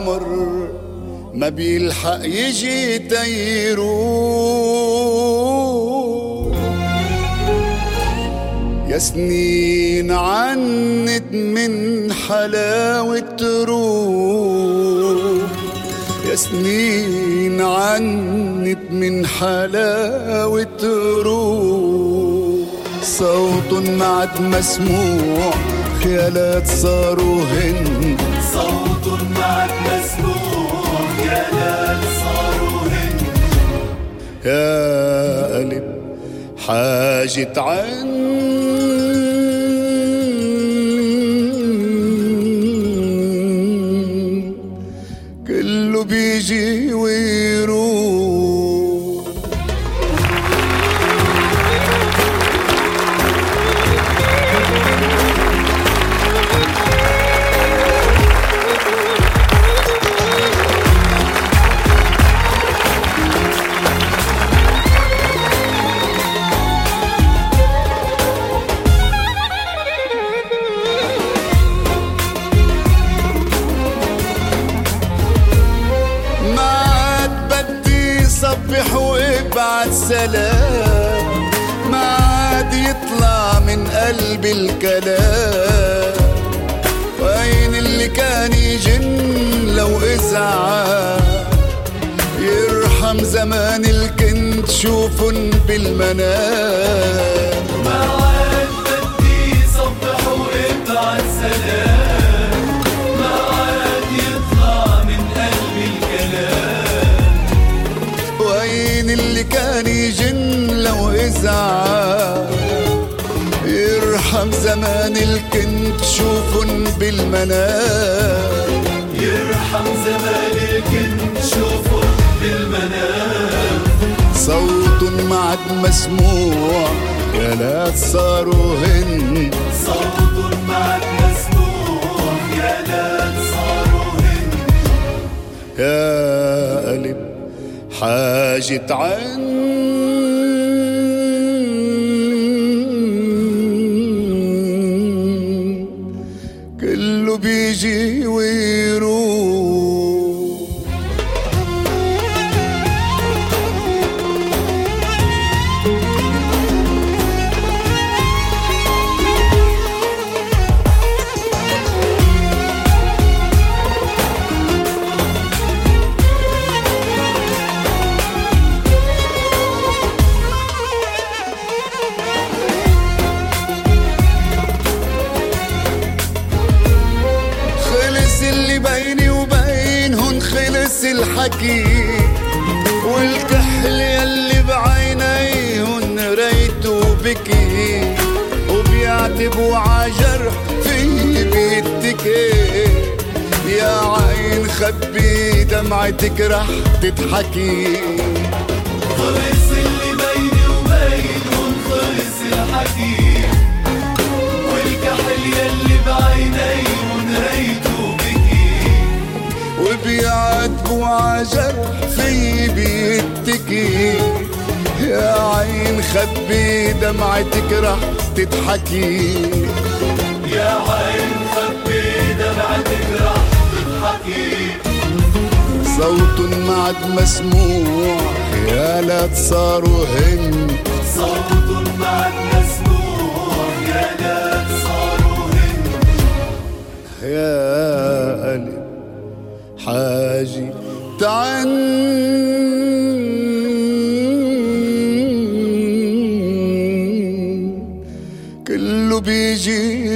عمر ما بيلحق يجي تيروح، يا سنين عنت من حلاوة روح، يا سنين عنت من حلاوة روح. صوت ما عاد مسموع، خيالات صاروا هن، صوت ما عاد مسموع، خيالات صاروا هن. يا قلب حاجة عن كله بيجي ويروح. صبح وابعت سلام، ما عاد يطلع من قلبي الكلام. وين اللي كان يجن لو ازعاج، يرحم زمان اللي كنت شوفن بالمنام. ما عاد بدي صبح وابعت سلام، ما عاد يطلع من قلبي الكلام. وين اللي كان يجن لو ازعاج، يرحم زمان اللي كنت شوفن بالمنام. يرحم زمان اللي كنت شوفن بالمنام. صوت ما عاد مسموع، خيالات صاروا هن، صوت ما عاد مسموع، خيالات صاروا هن. يا قلب حاجة عن كله بيجي ويروح. اللي بيني وبينهن خلص الحكي، والكحل يلي بعينيهن ريته بكي، وبيعتبوا عجرح في بيتكي. يا عين خبي دمعتك رح تضحكي. خلص اللي بيني وبينهن خلص الحكي، والكحل يلي بعينيهن ريته وبيعاتبوا عجرح في بيتكي. يا عين خبي دمعتك رح تضحكي. يا عين خبي دمعتك رح تضحكي. صوت ما عاد مسموع، خيالات صاروا هن، صوت ما عاد مسموع، خيالات صاروا هن. يا قلب حاجي تعن كله بيجي